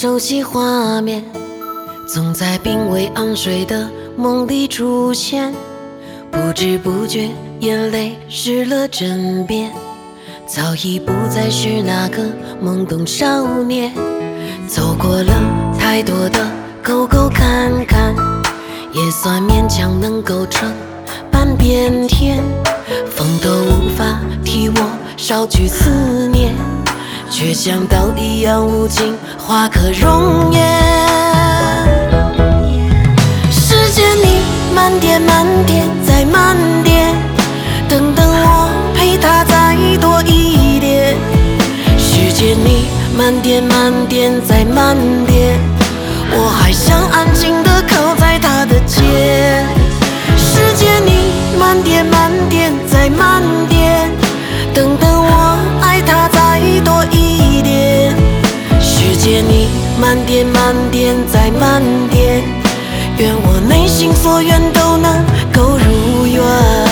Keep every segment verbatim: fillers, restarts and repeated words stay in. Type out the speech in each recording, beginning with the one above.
熟悉画面，总在濒危安睡的梦里出现，不知不觉眼泪湿了枕边，早已不再是那个懵懂少年。走过了太多的沟沟坎坎，也算勉强能够撑半边天，风都无法替我捎去思念，却像刀一样无情划刻容颜。时间你慢点慢点再慢点，等等我陪他再多一点。时间你慢点慢点再慢点，我还想安静地靠在他的肩。时间你慢点慢点再慢点，等等我爱他再多一点。时间你慢点慢点再慢点，愿我内心所愿都能够如愿。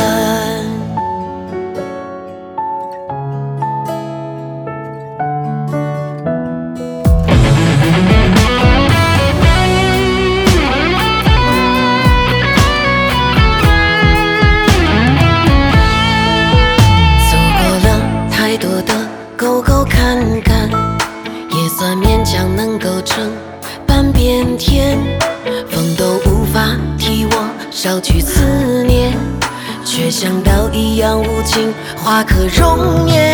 沟沟坎坎，也算勉强能够撑半边天，风都无法替我捎去思念，却像刀一样无情划刻容颜。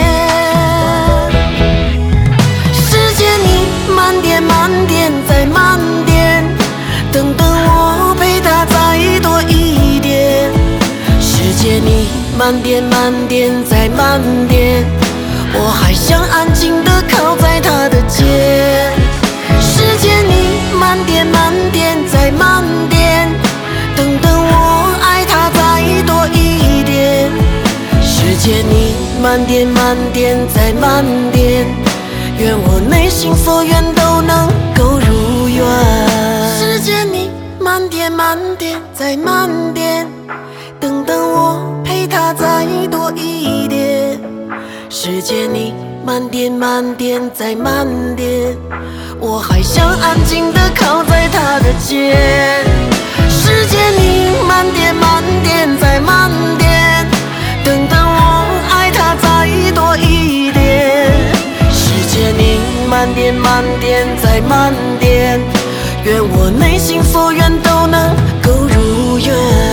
时间你慢点慢点再慢点，等等我陪他再多一点。时间你慢点慢点再慢点，我还想安静地靠在他的肩。时间你慢点慢点再慢点，等等我爱他再多一点。时间你慢点慢点再慢点，愿我内心所愿都能够如愿。时间你慢点慢点再慢点，等等我陪他再多一点。时间你慢点慢点再慢点，我还想安静地靠在他的肩。时间你慢点慢点再慢点，等等我爱他再多一点。时间你慢点慢点再慢点，愿我内心所愿都能够如愿。